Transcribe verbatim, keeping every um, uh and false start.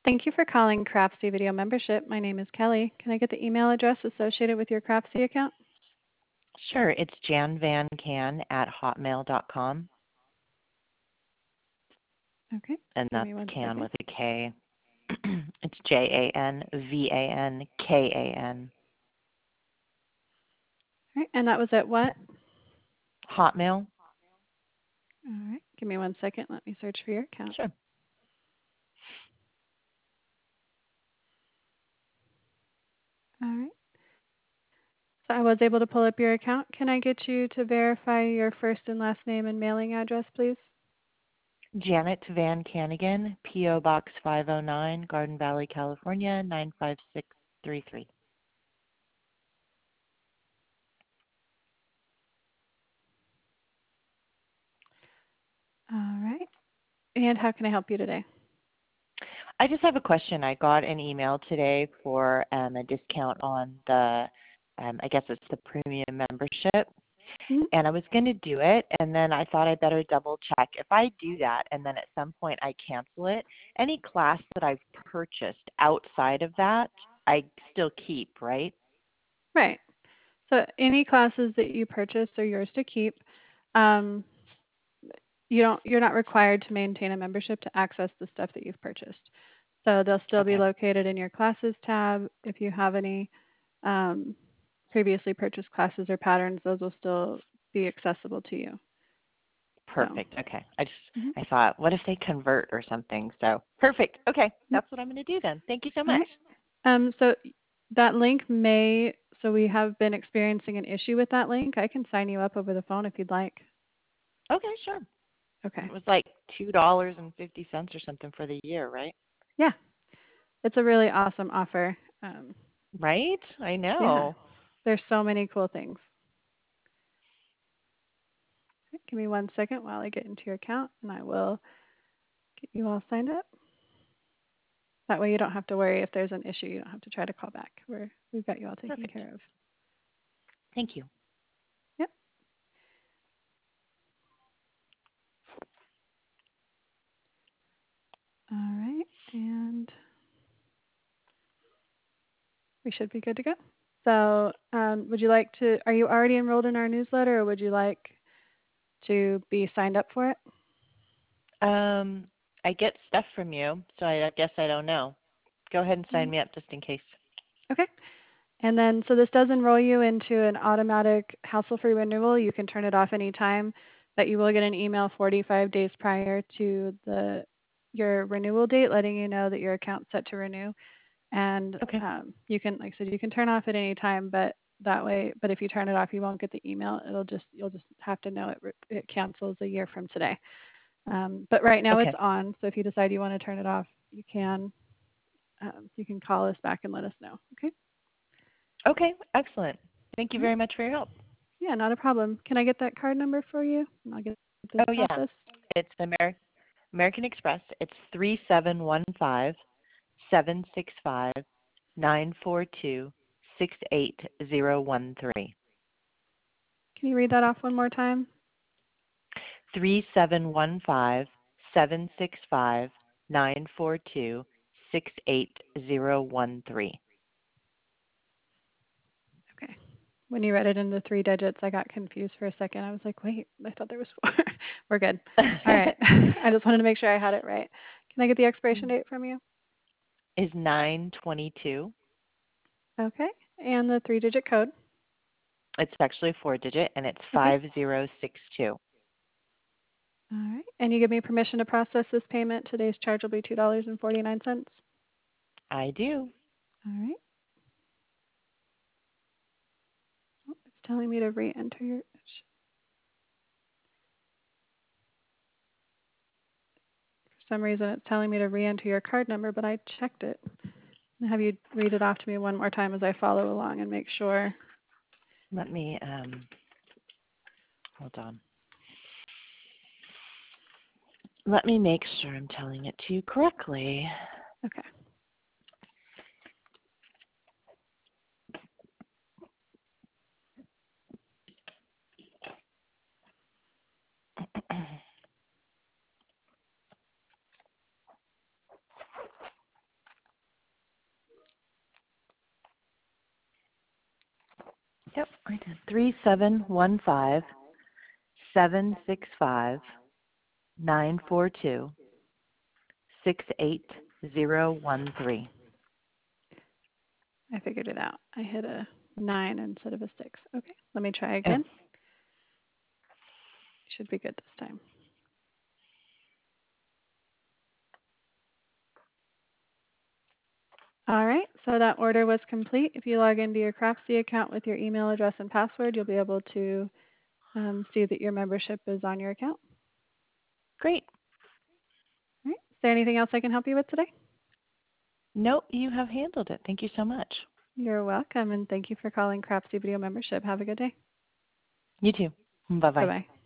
Thank you for calling Craftsy Video Membership. My name is Kelly. Can I get the email address associated with your Craftsy account? Sure, it's janvancan at hotmail dot com, Okay, and give that's me one can second. with a K. It's J A N V A N K A N. All right, and that was at what? Hotmail? All right, give me one second. Let me search for your account. Sure. All right. So I was able to pull up your account. Can I get you to verify your first and last name and mailing address, please? Janet Van Canigan, P O Box five oh nine, Garden Valley, California, nine five six three three. All right. And how can I help you today? I just have a question. I got an email today for um, a discount on the, um, I guess it's the premium membership. Mhm. And I was going to do it, and then I thought I better double check. If I do that and then at some point I cancel it, any class that I've purchased outside of that, I still keep, right? Right. So any classes that you purchase are yours to keep. Um, you don't, you're not required to maintain a membership to access the stuff that you've purchased. So they'll still be Okay, located in your classes tab. If you have any um, previously purchased classes or patterns, those will still be accessible to you. So, perfect. Okay, I just mhm. I thought, what if they convert or something? So perfect. Okay, Yep. that's what I'm going to do then. Thank you so All much. right. Um, so that link may, so we have been experiencing an issue with that link. I can sign you up over the phone if you'd like. Okay, sure. Okay. It was like two dollars and fifty cents or something for the year, right? Yeah, it's a really awesome offer. Um, Right? I yeah, know. there's so many cool things. Give me one second while I get into your account and I will get you all signed up. That way you don't have to worry if there's an issue. You don't have to try to call back. We're, we've got you all taken Perfect. care of. Thank you. Yep. All right. And we should be good to go. So um, would you like to, are you already enrolled in our newsletter or would you like to be signed up for it? Um, I get stuff from you, so I, I guess I don't know. Go ahead and sign Mm, me up just in case. okay. And then, so this does enroll you into an automatic hassle-free renewal. You can turn it off anytime, but you will get an email forty-five days prior to the your renewal date letting you know that your account's set to renew. And Okay. um, you can, like I said, you can turn off at any time, but that way, but if you turn it off, you won't get the email. It'll just, you'll just have to know it, re- it cancels a year from today. Um, but right now it's Okay. on, so if you decide you want to turn it off, you can, um, you can call us back and let us know. Okay. Okay. Excellent. Thank you All right. very much for your help. Yeah, not a problem. Can I get that card number for you? And I'll get this Oh yeah. processed. It's Amer- American Express. It's three seven one five seven six five nine four two six eight zero one three. Can you read that off one more time? Three seven one five seven six five nine four two six eight zero one three. Okay. When you read it in the three digits, I got confused for a second. I was like, wait, I thought there was four. We're good. All right. I just wanted to make sure I had it right. Can I get the expiration date from you? Is nine twenty two. Okay. And the three digit code. It's actually a four digit and it's Okay. five zero six two. All right. And you give me permission to process this payment. Today's charge will be two dollars and forty-nine cents. I do. All right. Oh, it's telling me to re-enter your. For some reason, it's telling me to re-enter your card number, but I checked it. And have you read it off to me one more time as I follow along and make sure. Let me um hold on. Let me make sure I'm telling it to you correctly. Okay. I did three seven one five seven six five nine four two six eight zero one three. I figured it out. I hit a nine instead of a six. Okay, let me try Oh, again. Should be good this time. All right, so that order was complete. If you log into your Craftsy account with your email address and password, you'll be able to um, see that your membership is on your account. great. All right, is there anything else I can help you with today? No, you have handled it. Thank you so much. You're welcome, and thank you for calling Craftsy Video Membership. Have a good day. You too. Bye-bye. Bye-bye.